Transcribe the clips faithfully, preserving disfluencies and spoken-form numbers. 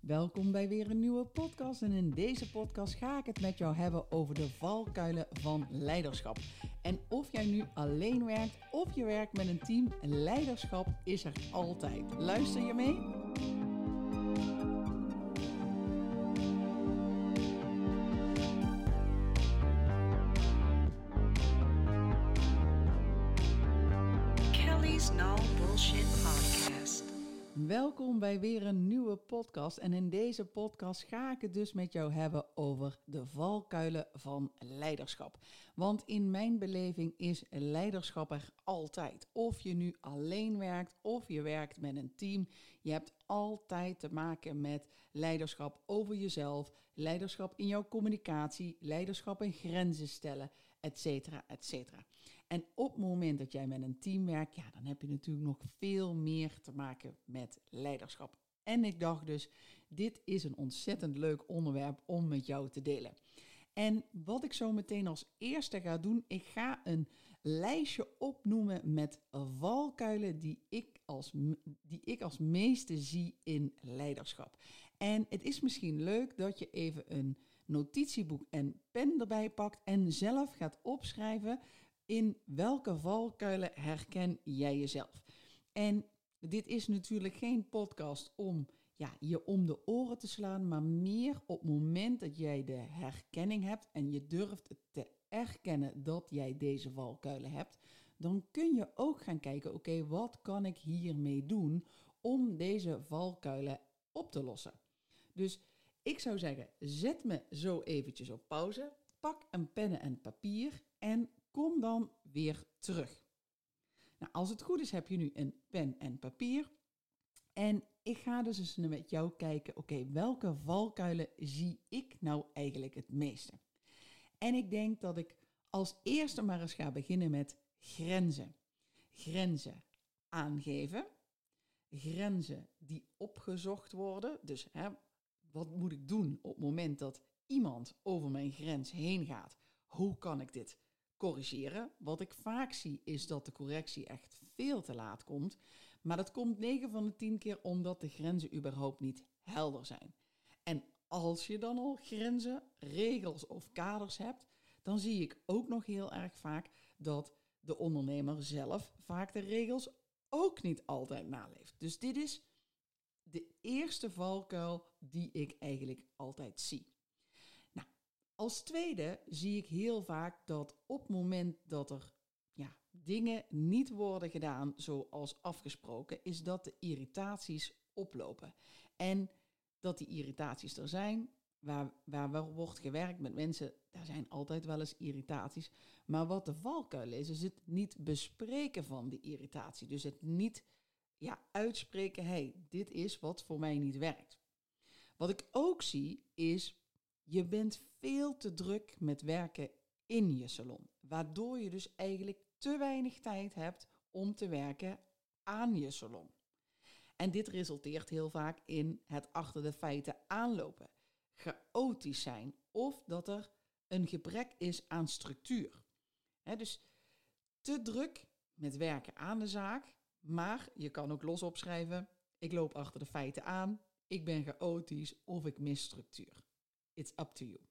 Welkom bij weer een nieuwe podcast en in deze podcast ga ik het met jou hebben over de valkuilen van leiderschap. En of jij nu alleen werkt of je werkt met een team, leiderschap is er altijd. Luister je mee? Welkom bij weer een nieuwe podcast en in deze podcast ga ik het dus met jou hebben over de valkuilen van leiderschap. Want in mijn beleving is leiderschap er altijd. Of je nu alleen werkt of je werkt met een team, je hebt altijd te maken met leiderschap over jezelf, leiderschap in jouw communicatie, leiderschap in grenzen stellen, et cetera, et cetera. En op het moment dat jij met een team werkt, ja, dan heb je natuurlijk nog veel meer te maken met leiderschap. En ik dacht dus, dit is een ontzettend leuk onderwerp om met jou te delen. En wat ik zo meteen als eerste ga doen, ik ga een lijstje opnoemen met valkuilen die ik als, die ik als meeste zie in leiderschap. En het is misschien leuk dat je even een notitieboek en pen erbij pakt en zelf gaat opschrijven in welke valkuilen herken jij jezelf. En dit is natuurlijk geen podcast om ja, je om de oren te slaan, maar meer op het moment dat jij de herkenning hebt en je durft te erkennen dat jij deze valkuilen hebt, dan kun je ook gaan kijken, oké, okay, wat kan ik hiermee doen om deze valkuilen op te lossen? Dus ik zou zeggen, zet me zo eventjes op pauze, pak een pen en papier en kom dan weer terug. Nou, als het goed is heb je nu een pen en papier en ik ga dus eens met jou kijken, oké, okay, welke valkuilen zie ik nou eigenlijk het meeste? En ik denk dat ik als eerste maar eens ga beginnen met grenzen. Grenzen aangeven, grenzen die opgezocht worden. Dus hè, wat moet ik doen op het moment dat iemand over mijn grens heen gaat? Hoe kan ik dit corrigeren? Wat ik vaak zie is dat de correctie echt veel te laat komt. Maar dat komt negen van de tien keer omdat de grenzen überhaupt niet helder zijn. En als je dan al grenzen, regels of kaders hebt, dan zie ik ook nog heel erg vaak dat de ondernemer zelf vaak de regels ook niet altijd naleeft. Dus dit is de eerste valkuil die ik eigenlijk altijd zie. Nou, als tweede zie ik heel vaak dat op het moment dat er ja, dingen niet worden gedaan zoals afgesproken, is dat de irritaties oplopen. En dat die irritaties er zijn, waar, waar wordt gewerkt met mensen, daar zijn altijd wel eens irritaties. Maar wat de valkuil is, is het niet bespreken van die irritatie. Dus het niet ja, uitspreken, hey, dit is wat voor mij niet werkt. Wat ik ook zie is, je bent veel te druk met werken in je salon. Waardoor je dus eigenlijk te weinig tijd hebt om te werken aan je salon. En dit resulteert heel vaak in het achter de feiten aanlopen. Chaotisch zijn of dat er een gebrek is aan structuur. He, dus te druk met werken aan de zaak, maar je kan ook los opschrijven, ik loop achter de feiten aan, ik ben chaotisch of ik mis structuur. It's up to you.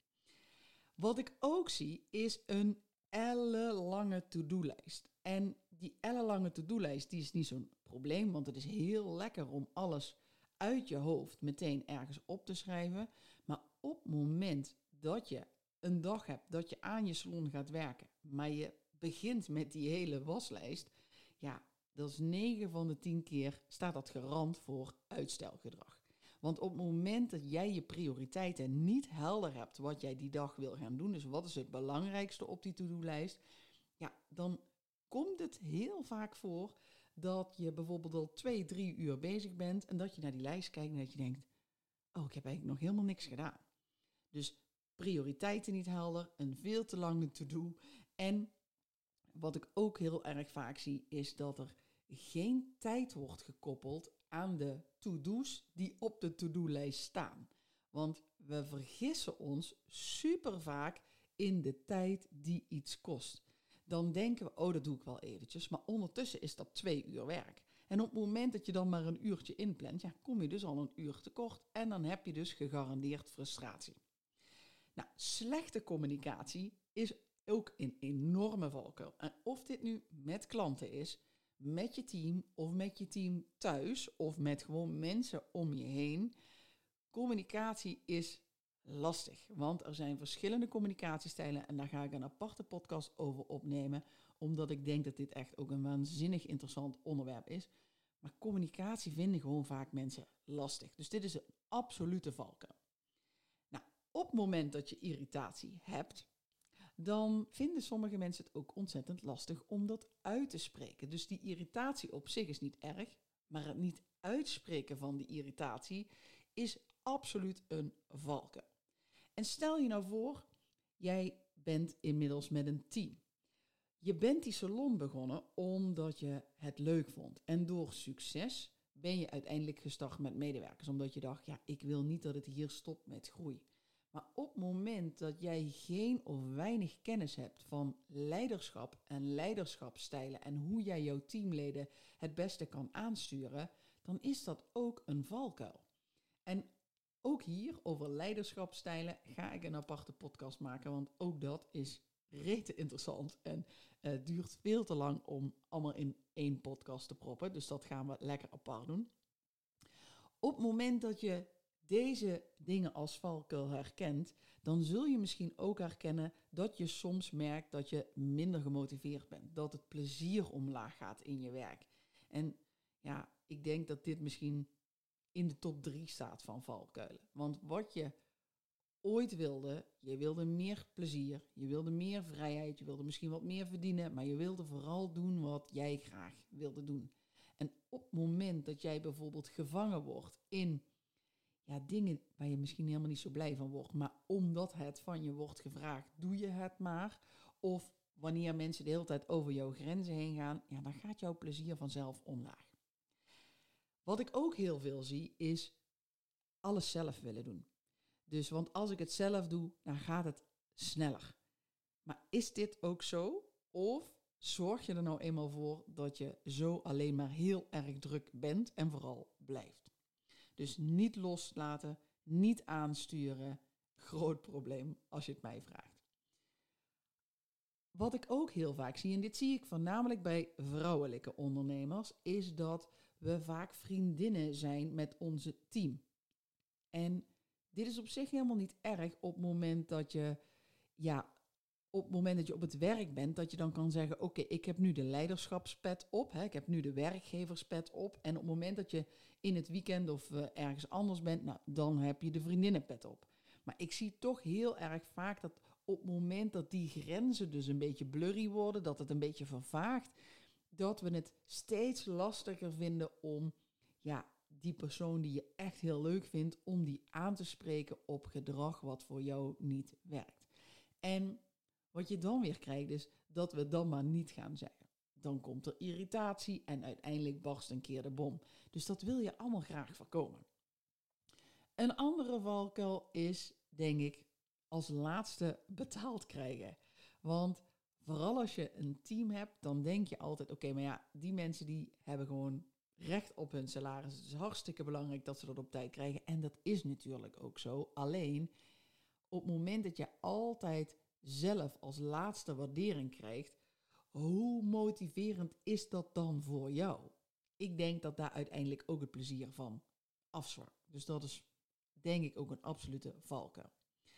Wat ik ook zie is een ellenlange to-do-lijst. En die ellenlange to-do-lijst die is niet zo'n probleem, want het is heel lekker om alles uit je hoofd meteen ergens op te schrijven. Maar op het moment dat je een dag hebt dat je aan je salon gaat werken, maar je begint met die hele waslijst, ja, dat is negen van de tien keer staat dat garant voor uitstelgedrag. Want op het moment dat jij je prioriteiten niet helder hebt wat jij die dag wil gaan doen, dus wat is het belangrijkste op die to-do-lijst, ja, dan komt het heel vaak voor dat je bijvoorbeeld al twee, drie uur bezig bent en dat je naar die lijst kijkt en dat je denkt, oh, ik heb eigenlijk nog helemaal niks gedaan. Dus prioriteiten niet helder, een veel te lange to-do. En wat ik ook heel erg vaak zie is dat er geen tijd wordt gekoppeld aan de to-do's die op de to-do-lijst staan. Want we vergissen ons super vaak in de tijd die iets kost. Dan denken we, oh, dat doe ik wel eventjes. Maar ondertussen is dat twee uur werk. En op het moment dat je dan maar een uurtje inplant, ja, kom je dus al een uur tekort en dan heb je dus gegarandeerd frustratie. Nou, slechte communicatie is ook een enorme valkuil. En of dit nu met klanten is, met je team of met je team thuis of met gewoon mensen om je heen. Communicatie is lastig, want er zijn verschillende communicatiestijlen en daar ga ik een aparte podcast over opnemen, omdat ik denk dat dit echt ook een waanzinnig interessant onderwerp is. Maar communicatie vinden gewoon vaak mensen lastig. Dus dit is een absolute valkuil. Nou, op het moment dat je irritatie hebt, dan vinden sommige mensen het ook ontzettend lastig om dat uit te spreken. Dus die irritatie op zich is niet erg, maar het niet uitspreken van die irritatie is absoluut een valkuil. En stel je nou voor, jij bent inmiddels met een team. Je bent die salon begonnen omdat je het leuk vond. En door succes ben je uiteindelijk gestart met medewerkers. Omdat je dacht, ja, ik wil niet dat het hier stopt met groei. Maar op het moment dat jij geen of weinig kennis hebt van leiderschap en leiderschapsstijlen en hoe jij jouw teamleden het beste kan aansturen, dan is dat ook een valkuil. En ook hier over leiderschapsstijlen ga ik een aparte podcast maken, want ook dat is rete interessant en uh, duurt veel te lang om allemaal in één podcast te proppen. Dus dat gaan we lekker apart doen. Op het moment dat je deze dingen als valkuil herkent, dan zul je misschien ook herkennen dat je soms merkt dat je minder gemotiveerd bent. Dat het plezier omlaag gaat in je werk. En ja, ik denk dat dit misschien in de top drie staat van valkuilen. Want wat je ooit wilde, je wilde meer plezier, je wilde meer vrijheid, je wilde misschien wat meer verdienen, maar je wilde vooral doen wat jij graag wilde doen. En op het moment dat jij bijvoorbeeld gevangen wordt in ja, dingen waar je misschien helemaal niet zo blij van wordt, maar omdat het van je wordt gevraagd, doe je het maar. Of wanneer mensen de hele tijd over jouw grenzen heen gaan, ja, dan gaat jouw plezier vanzelf omlaag. Wat ik ook heel veel zie, is alles zelf willen doen. Dus, want als ik het zelf doe, dan gaat het sneller. Maar is dit ook zo? Of zorg je er nou eenmaal voor dat je zo alleen maar heel erg druk bent en vooral blijft? Dus niet loslaten, niet aansturen. Groot probleem als je het mij vraagt. Wat ik ook heel vaak zie, en dit zie ik voornamelijk bij vrouwelijke ondernemers, is dat we vaak vriendinnen zijn met onze team. En dit is op zich helemaal niet erg op het moment dat je, ja, op het moment dat je op het werk bent, dat je dan kan zeggen, oké, okay, ik heb nu de leiderschapspet op, hè, ik heb nu de werkgeverspet op. En op het moment dat je in het weekend of uh, ergens anders bent, nou, dan heb je de vriendinnenpet op. Maar ik zie toch heel erg vaak dat op het moment dat die grenzen dus een beetje blurry worden, dat het een beetje vervaagt, dat we het steeds lastiger vinden om, ja, die persoon die je echt heel leuk vindt, om die aan te spreken op gedrag wat voor jou niet werkt. En wat je dan weer krijgt is dat we dan maar niet gaan zeggen. Dan komt er irritatie en uiteindelijk barst een keer de bom. Dus dat wil je allemaal graag voorkomen. Een andere valkuil is, denk ik, als laatste betaald krijgen. Want vooral als je een team hebt, dan denk je altijd, oké, okay, maar ja, die mensen die hebben gewoon recht op hun salaris. Het is hartstikke belangrijk dat ze dat op tijd krijgen. En dat is natuurlijk ook zo. Alleen, op het moment dat je altijd zelf als laatste waardering krijgt, hoe motiverend is dat dan voor jou? Ik denk dat daar uiteindelijk ook het plezier van afzwakt. Dus dat is denk ik ook een absolute valkuil.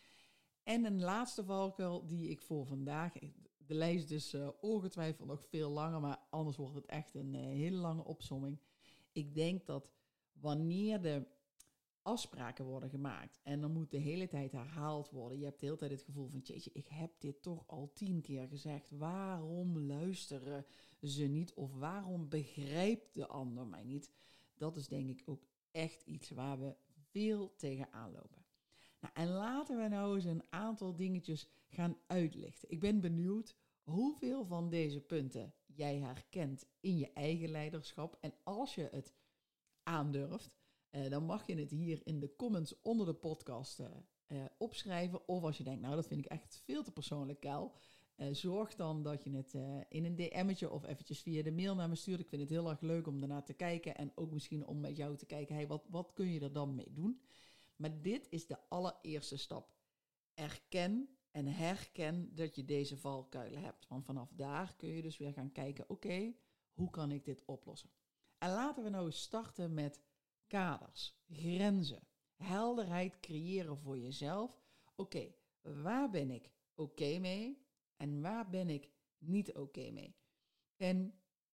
En een laatste valkuil die ik voor vandaag, de lijst is uh, ongetwijfeld nog veel langer, maar anders wordt het echt een uh, hele lange opsomming. Ik denk dat wanneer de afspraken worden gemaakt en dan moet de hele tijd herhaald worden, je hebt de hele tijd het gevoel van, jeetje, ik heb dit toch al tien keer gezegd, waarom luisteren ze niet of waarom begrijpt de ander mij niet? Dat is denk ik ook echt iets waar we veel tegenaan lopen. Nou, en laten we nou eens een aantal dingetjes gaan uitlichten. Ik ben benieuwd hoeveel van deze punten jij herkent in je eigen leiderschap. En als je het aandurft, eh, dan mag je het hier in de comments onder de podcast eh, uh, opschrijven. Of als je denkt, nou dat vind ik echt veel te persoonlijk, Kel. Uh, zorg dan dat je het uh, in een D M'tje of eventjes via de mail naar me stuurt. Ik vind het heel erg leuk om daarna te kijken. En ook misschien om met jou te kijken, hey, wat, wat kun je er dan mee doen? Maar dit is de allereerste stap. Erken en herken dat je deze valkuilen hebt. Want vanaf daar kun je dus weer gaan kijken, oké, okay, hoe kan ik dit oplossen? En laten we nou eens starten met kaders, grenzen, helderheid creëren voor jezelf. Oké, okay, waar ben ik oké okay mee en waar ben ik niet oké okay mee? En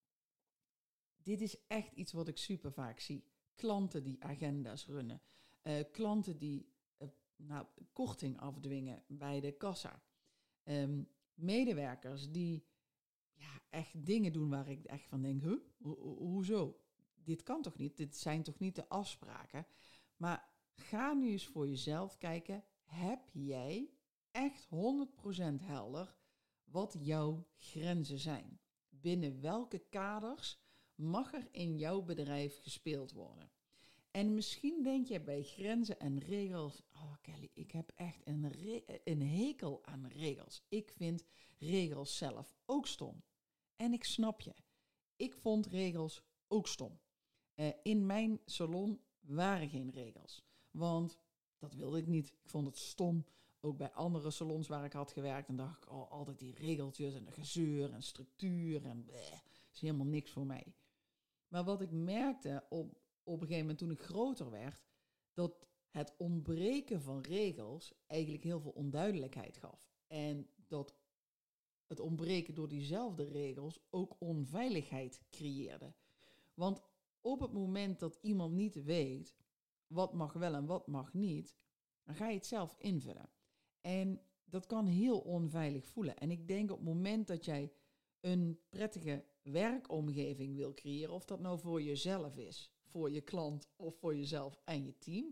dit is echt iets wat ik super vaak zie. Klanten die agenda's runnen, uh, klanten die uh, nou, korting afdwingen bij de kassa, um, medewerkers die ja, echt dingen doen waar ik echt van denk, huh? Ho- ho- hoezo? Dit kan toch niet? Dit zijn toch niet de afspraken? Maar ga nu eens voor jezelf kijken, heb jij echt honderd procent helder wat jouw grenzen zijn? Binnen welke kaders mag er in jouw bedrijf gespeeld worden? En misschien denk je bij grenzen en regels, oh Kelly, ik heb echt een, re- een hekel aan regels. Ik vind regels zelf ook stom. En ik snap je. Ik vond regels ook stom. Uh, in mijn salon waren geen regels. Want dat wilde ik niet. Ik vond het stom. Ook bij andere salons waar ik had gewerkt. En dacht ik, oh, altijd die regeltjes en de gezeur en structuur. En bleh, is helemaal niks voor mij. Maar wat ik merkte op, op een gegeven moment toen ik groter werd, dat het ontbreken van regels eigenlijk heel veel onduidelijkheid gaf. En dat het ontbreken door diezelfde regels ook onveiligheid creëerde. Want op het moment dat iemand niet weet wat mag wel en wat mag niet, dan ga je het zelf invullen. En dat kan heel onveilig voelen. En ik denk op het moment dat jij een prettige werkomgeving wil creëren, of dat nou voor jezelf is, voor je klant of voor jezelf en je team,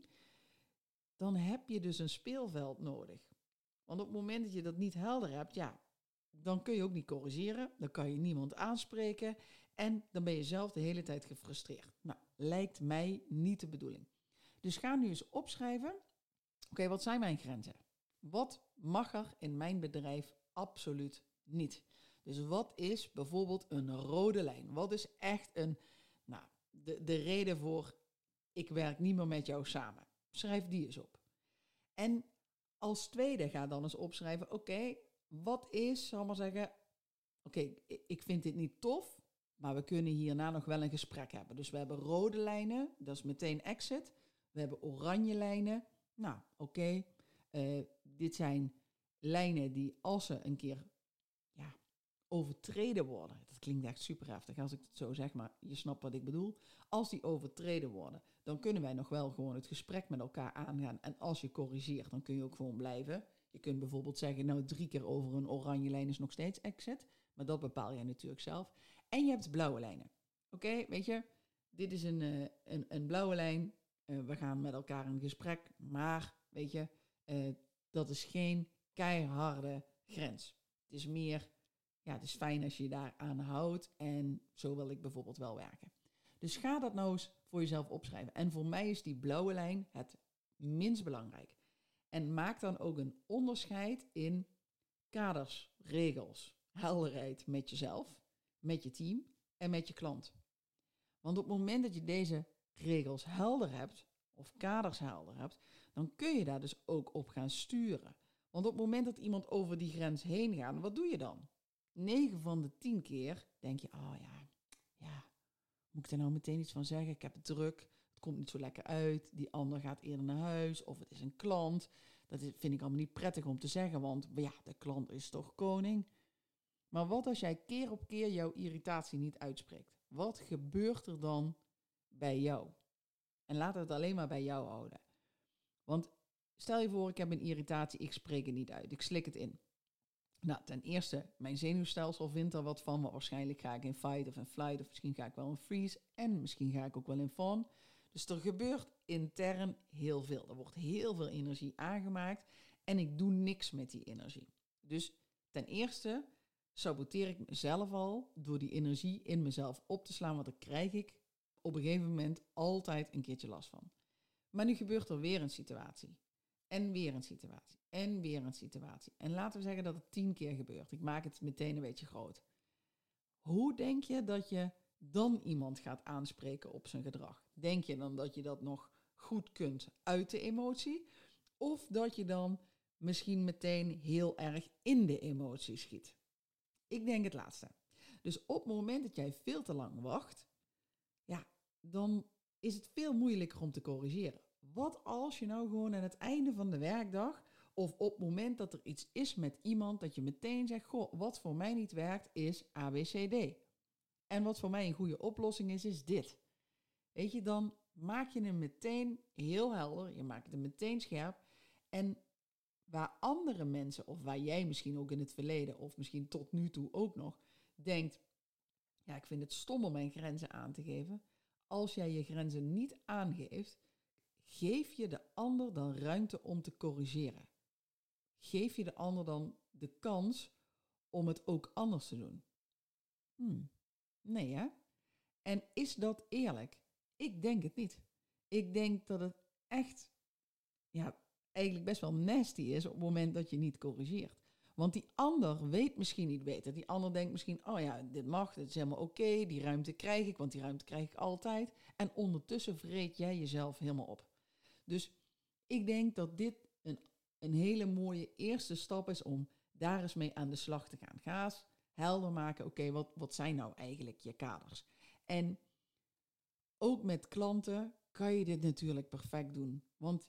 dan heb je dus een speelveld nodig. Want op het moment dat je dat niet helder hebt, ja, dan kun je ook niet corrigeren, dan kan je niemand aanspreken en dan ben je zelf de hele tijd gefrustreerd. Nou, lijkt mij niet de bedoeling. Dus ga nu eens opschrijven, oké, okay, wat zijn mijn grenzen? Wat mag er in mijn bedrijf absoluut niet? Dus wat is bijvoorbeeld een rode lijn? Wat is echt een, nou, de, de reden voor ik werk niet meer met jou samen? Schrijf die eens op. En als tweede ga dan eens opschrijven, oké, okay, wat is, zal ik maar zeggen, oké, okay, ik vind dit niet tof, maar we kunnen hierna nog wel een gesprek hebben. Dus we hebben rode lijnen, dat is meteen exit. We hebben oranje lijnen. Nou, oké, okay, uh, dit zijn lijnen die als ze een keer ja, overtreden worden. Dat klinkt echt super heftig als ik het zo zeg, maar je snapt wat ik bedoel. Als die overtreden worden, dan kunnen wij nog wel gewoon het gesprek met elkaar aangaan. En als je corrigeert, dan kun je ook gewoon blijven. Je kunt bijvoorbeeld zeggen, nou drie keer over een oranje lijn is nog steeds exit. Maar dat bepaal jij natuurlijk zelf. En je hebt blauwe lijnen. Oké, okay, weet je, dit is een, uh, een, een blauwe lijn. Uh, we gaan met elkaar in gesprek. Maar, weet je, uh, dat is geen keiharde grens. Het is meer, ja, het is fijn als je je daar aan houdt. En zo wil ik bijvoorbeeld wel werken. Dus ga dat nou eens voor jezelf opschrijven. En voor mij is die blauwe lijn het minst belangrijk. En maak dan ook een onderscheid in kaders, regels, helderheid met jezelf, met je team en met je klant. Want op het moment dat je deze regels helder hebt, of kaders helder hebt, dan kun je daar dus ook op gaan sturen. Want op het moment dat iemand over die grens heen gaat, wat doe je dan? negen van de tien keer denk je, oh ja, ja, moet ik er nou meteen iets van zeggen? Ik heb het druk, het komt niet zo lekker uit, die ander gaat eerder naar huis, of het is een klant. Dat vind ik allemaal niet prettig om te zeggen, want ja, de klant is toch koning. Maar wat als jij keer op keer jouw irritatie niet uitspreekt? Wat gebeurt er dan bij jou? En laat het alleen maar bij jou houden. Want stel je voor, ik heb een irritatie, ik spreek het niet uit, ik slik het in. Nou, ten eerste, mijn zenuwstelsel vindt er wat van, maar waarschijnlijk ga ik in fight of in flight, of misschien ga ik wel in freeze, en misschien ga ik ook wel in fawn. Dus er gebeurt intern heel veel. Er wordt heel veel energie aangemaakt en ik doe niks met die energie. Dus ten eerste saboteer ik mezelf al door die energie in mezelf op te slaan, want daar krijg ik op een gegeven moment altijd een keertje last van. Maar nu gebeurt er weer een situatie. En weer een situatie. En weer een situatie. En laten we zeggen dat het tien keer gebeurt. Ik maak het meteen een beetje groot. Hoe denk je dat je dan iemand gaat aanspreken op zijn gedrag? Denk je dan dat je dat nog goed kunt uit de emotie? Of dat je dan misschien meteen heel erg in de emotie schiet? Ik denk het laatste. Dus op het moment dat jij veel te lang wacht, ja, dan is het veel moeilijker om te corrigeren. Wat als je nou gewoon aan het einde van de werkdag of op het moment dat er iets is met iemand, dat je meteen zegt, goh, wat voor mij niet werkt is A, B, C, D. En wat voor mij een goede oplossing is, is dit. Weet je, dan maak je hem meteen heel helder, je maakt hem meteen scherp. En waar andere mensen, of waar jij misschien ook in het verleden, of misschien tot nu toe ook nog, denkt, ja, ik vind het stom om mijn grenzen aan te geven. Als jij je grenzen niet aangeeft, geef je de ander dan ruimte om te corrigeren. Geef je de ander dan de kans om het ook anders te doen. Hmm. Nee, hè? En is dat eerlijk? Ik denk het niet. Ik denk dat het echt, ja, eigenlijk best wel nasty is op het moment dat je niet corrigeert. Want die ander weet misschien niet beter. Die ander denkt misschien, oh ja, dit mag, dit is helemaal oké, die ruimte krijg ik, want die ruimte krijg ik altijd. En ondertussen vreet jij jezelf helemaal op. Dus ik denk dat dit een, een hele mooie eerste stap is om daar eens mee aan de slag te gaan. Ga eens helder maken, oké, wat, wat zijn nou eigenlijk je kaders? En ook met klanten kan je dit natuurlijk perfect doen. Want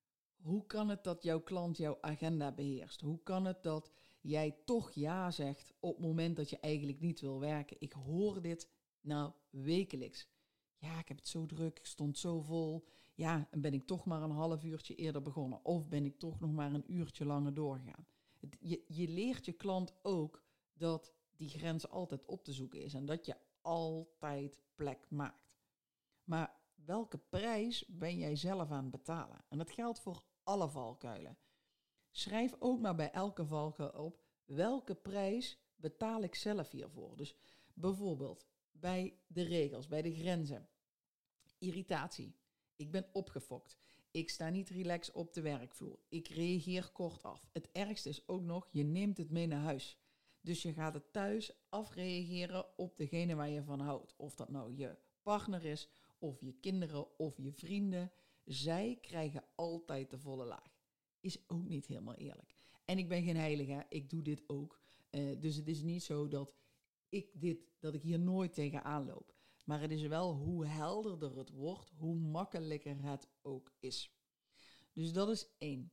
hoe kan het dat jouw klant jouw agenda beheerst? Hoe kan het dat jij toch ja zegt op het moment dat je eigenlijk niet wil werken? Ik hoor dit nou wekelijks. Ja, ik heb het zo druk, ik stond zo vol. Ja, en ben ik toch maar een half uurtje eerder begonnen. Of ben ik toch nog maar een uurtje langer doorgegaan. Het, je, je leert je klant ook dat die grens altijd op te zoeken is. En dat je altijd plek maakt. Maar welke prijs ben jij zelf aan het betalen? En dat geldt voor alle valkuilen. Schrijf ook maar bij elke valkuil op, welke prijs betaal ik zelf hiervoor? Dus bijvoorbeeld bij de regels, bij de grenzen. Irritatie. Ik ben opgefokt. Ik sta niet relaxed op de werkvloer. Ik reageer kort af. Het ergste is ook nog, je neemt het mee naar huis. Dus je gaat het thuis afreageren op degene waar je van houdt. Of dat nou je partner is, of je kinderen, of je vrienden. Zij krijgen altijd de volle laag. Is ook niet helemaal eerlijk. En ik ben geen heilige, ik doe dit ook. Uh, dus het is niet zo dat ik, dit, dat ik hier nooit tegenaan loop. Maar het is wel hoe helderder het wordt, hoe makkelijker het ook is. Dus dat is één.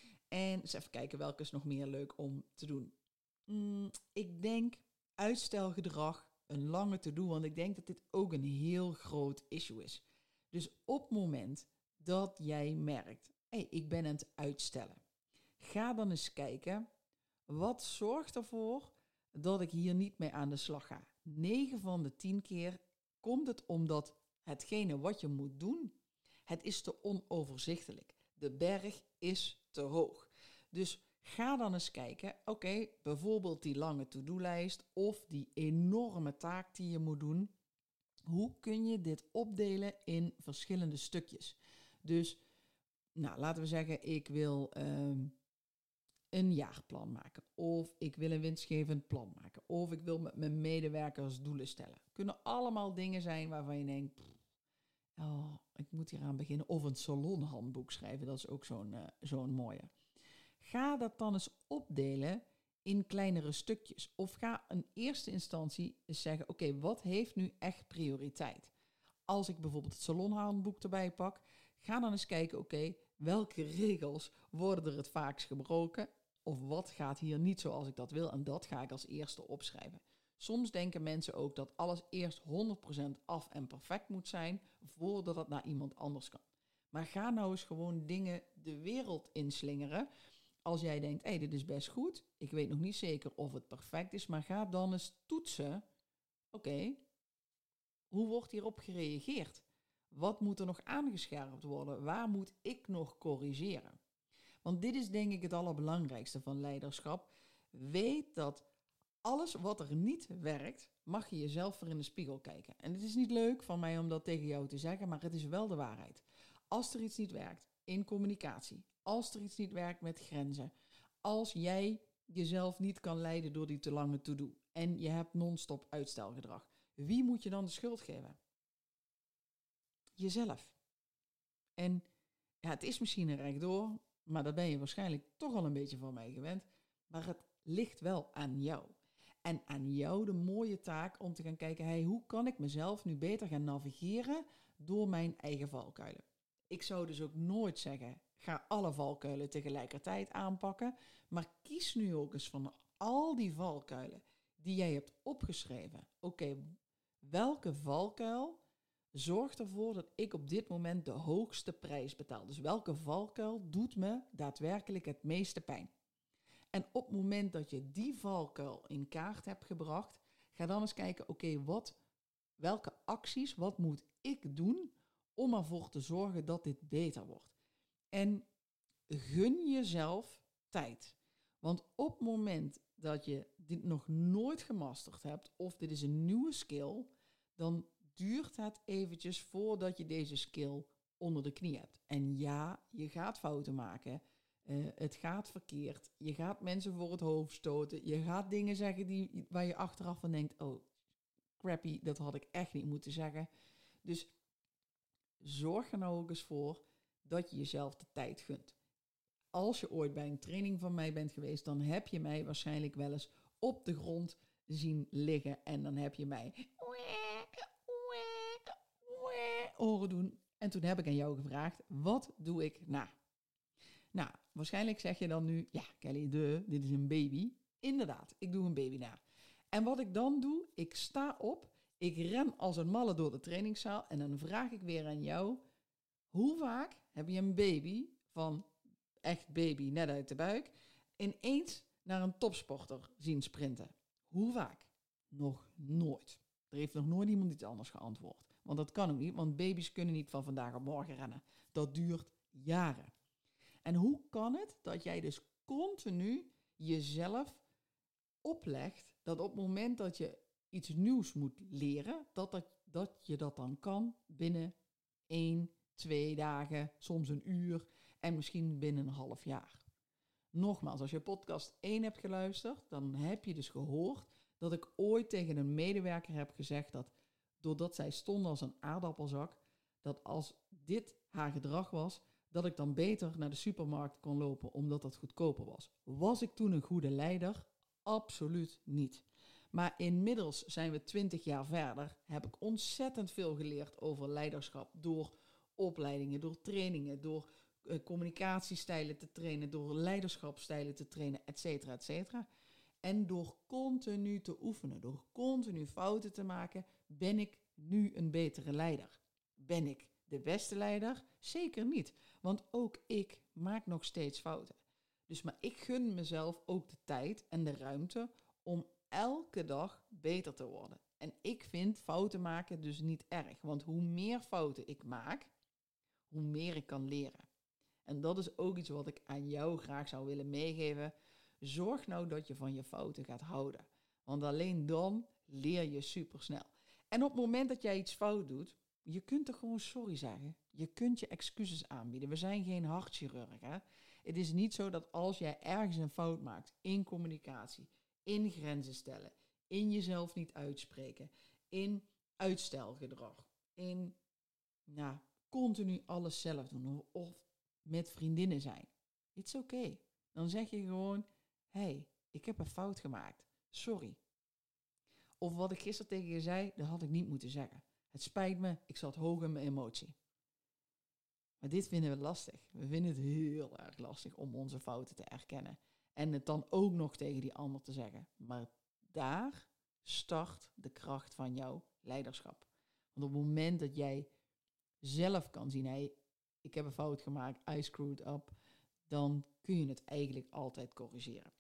En eens even kijken welke is nog meer leuk om te doen. Mm, ik denk uitstelgedrag, een lange to-do, want ik denk dat dit ook een heel groot issue is. Dus op het moment dat jij merkt, hé, hey, ik ben aan het uitstellen. Ga dan eens kijken, wat zorgt ervoor dat ik hier niet mee aan de slag ga? negen van de tien keer komt het omdat hetgene wat je moet doen, het is te onoverzichtelijk. De berg is te hoog. Dus ga dan eens kijken, oké, okay, bijvoorbeeld die lange to-do-lijst of die enorme taak die je moet doen. Hoe kun je dit opdelen in verschillende stukjes? Dus, nou, laten we zeggen, ik wil um, een jaarplan maken. Of ik wil een winstgevend plan maken. Of ik wil met mijn medewerkers doelen stellen. Kunnen allemaal dingen zijn waarvan je denkt, pff, oh, ik moet hier aan beginnen. Of een salonhandboek schrijven, dat is ook zo'n, uh, zo'n mooie. Ga dat dan eens opdelen in kleinere stukjes. Of ga in eerste instantie eens zeggen, oké, okay, wat heeft nu echt prioriteit? Als ik bijvoorbeeld het salonhandboek erbij pak, ga dan eens kijken, oké, okay, welke regels worden er het vaakst gebroken? Of wat gaat hier niet zoals ik dat wil? En dat ga ik als eerste opschrijven. Soms denken mensen ook dat alles eerst honderd procent af en perfect moet zijn, voordat het naar iemand anders kan. Maar ga nou eens gewoon dingen de wereld inslingeren. Als jij denkt, hé, hey, dit is best goed, ik weet nog niet zeker of het perfect is, maar ga dan eens toetsen, oké, okay, hoe wordt hierop gereageerd? Wat moet er nog aangescherpt worden? Waar moet ik nog corrigeren? Want dit is denk ik het allerbelangrijkste van leiderschap. Weet dat alles wat er niet werkt, mag je jezelf voor in de spiegel kijken. En het is niet leuk van mij om dat tegen jou te zeggen, maar het is wel de waarheid. Als er iets niet werkt, in communicatie, Als er iets niet werkt met grenzen. Als jij jezelf niet kan leiden door die te lange to-do. En je hebt non-stop uitstelgedrag. Wie moet je dan de schuld geven? Jezelf. En ja, het is misschien een rechtdoor, maar dat ben je waarschijnlijk toch al een beetje van mij gewend. Maar het ligt wel aan jou. En aan jou de mooie taak om te gaan kijken, hey, hoe kan ik mezelf nu beter gaan navigeren door mijn eigen valkuilen? Ik zou dus ook nooit zeggen, ga alle valkuilen tegelijkertijd aanpakken, maar kies nu ook eens van al die valkuilen die jij hebt opgeschreven. Oké, okay, welke valkuil zorgt ervoor dat ik op dit moment de hoogste prijs betaal? Dus welke valkuil doet me daadwerkelijk het meeste pijn? En op het moment dat je die valkuil in kaart hebt gebracht, ga dan eens kijken, oké, okay, wat, welke acties, wat moet ik doen om ervoor te zorgen dat dit beter wordt? En gun jezelf tijd. Want op het moment dat je dit nog nooit gemasterd hebt, of dit is een nieuwe skill, dan duurt het eventjes voordat je deze skill onder de knie hebt. En ja, je gaat fouten maken. Uh, het gaat verkeerd. Je gaat mensen voor het hoofd stoten. Je gaat dingen zeggen die, waar je achteraf van denkt, oh, crappy, dat had ik echt niet moeten zeggen. Dus zorg er nou ook eens voor dat je jezelf de tijd gunt. Als je ooit bij een training van mij bent geweest, dan heb je mij waarschijnlijk wel eens op de grond zien liggen. En dan heb je mij horen doen. En toen heb ik aan jou gevraagd, wat doe ik nou? Nou, waarschijnlijk zeg je dan nu, ja Kelly, de, dit is een baby. Inderdaad, ik doe een baby na. En wat ik dan doe, ik sta op, ik ren als een malle door de trainingszaal en dan vraag ik weer aan jou, hoe vaak heb je een baby van echt baby net uit de buik ineens naar een topsporter zien sprinten? Hoe vaak? Nog nooit. Er heeft nog nooit iemand iets anders geantwoord. Want dat kan ook niet, want baby's kunnen niet van vandaag op morgen rennen. Dat duurt jaren. En hoe kan het dat jij dus continu jezelf oplegt dat op het moment dat je iets nieuws moet leren, dat, dat, dat je dat dan kan binnen één, twee dagen, soms een uur en misschien binnen een half jaar. Nogmaals, als je podcast één hebt geluisterd, dan heb je dus gehoord dat ik ooit tegen een medewerker heb gezegd dat doordat zij stond als een aardappelzak, dat als dit haar gedrag was, dat ik dan beter naar de supermarkt kon lopen omdat dat goedkoper was. Was ik toen een goede leider? Absoluut niet. Maar inmiddels zijn we twintig jaar verder, heb ik ontzettend veel geleerd over leiderschap door opleidingen, door trainingen, door uh, communicatiestijlen te trainen, door leiderschapsstijlen te trainen, et cetera, et cetera. En door continu te oefenen, door continu fouten te maken, ben ik nu een betere leider. Ben ik de beste leider? Zeker niet, want ook ik maak nog steeds fouten. Dus maar ik gun mezelf ook de tijd en de ruimte om elke dag beter te worden. En ik vind fouten maken dus niet erg, want hoe meer fouten ik maak, hoe meer ik kan leren. En dat is ook iets wat ik aan jou graag zou willen meegeven. Zorg nou dat je van je fouten gaat houden, want alleen dan leer je supersnel. En op het moment dat jij iets fout doet, je kunt er gewoon sorry zeggen. Je kunt je excuses aanbieden. We zijn geen hartchirurg, hè? Het is niet zo dat als jij ergens een fout maakt in communicatie, in grenzen stellen, in jezelf niet uitspreken, in uitstelgedrag, in nou, continu alles zelf doen of met vriendinnen zijn. It's okay. Dan zeg je gewoon, hey, ik heb een fout gemaakt. Sorry. Of wat ik gisteren tegen je zei, dat had ik niet moeten zeggen. Het spijt me, ik zat hoog in mijn emotie. Maar dit vinden we lastig. We vinden het heel erg lastig om onze fouten te erkennen. En het dan ook nog tegen die ander te zeggen. Maar daar start de kracht van jouw leiderschap. Want op het moment dat jij zelf kan zien, hey, ik heb een fout gemaakt, I screwed up, dan kun je het eigenlijk altijd corrigeren.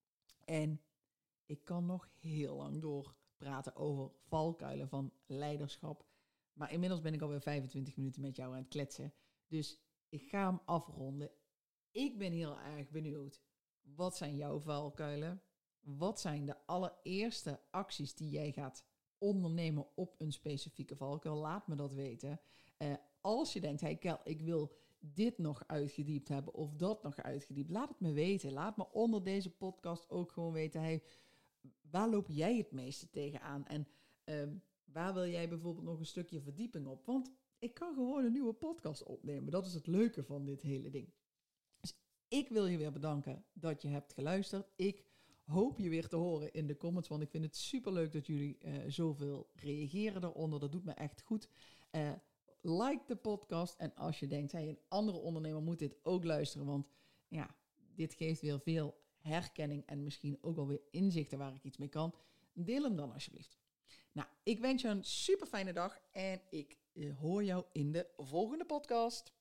En ik kan nog heel lang doorpraten over valkuilen van leiderschap. Maar inmiddels ben ik alweer vijfentwintig minuten met jou aan het kletsen. Dus ik ga hem afronden. Ik ben heel erg benieuwd. Wat zijn jouw valkuilen? Wat zijn de allereerste acties die jij gaat ondernemen op een specifieke valkuil? Laat me dat weten. Uh, als je denkt, hey Kel, ik wil dit nog uitgediept hebben of dat nog uitgediept. Laat het me weten. Laat me onder deze podcast ook gewoon weten, hey, waar loop jij het meeste tegenaan? En uh, waar wil jij bijvoorbeeld nog een stukje verdieping op? Want ik kan gewoon een nieuwe podcast opnemen. Dat is het leuke van dit hele ding. Dus ik wil je weer bedanken dat je hebt geluisterd. Ik hoop je weer te horen in de comments, want ik vind het superleuk dat jullie uh, zoveel reageren daaronder. Dat doet me echt goed. Uh, like de podcast en als je denkt, hey, een andere ondernemer moet dit ook luisteren, want ja, dit geeft weer veel herkenning en misschien ook alweer inzichten waar ik iets mee kan. Deel hem dan alsjeblieft. Nou, ik wens je een super fijne dag en ik uh, hoor jou in de volgende podcast.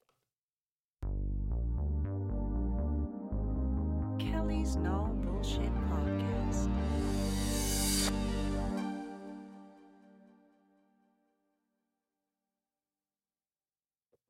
Kelly's No Bullshit Podcast.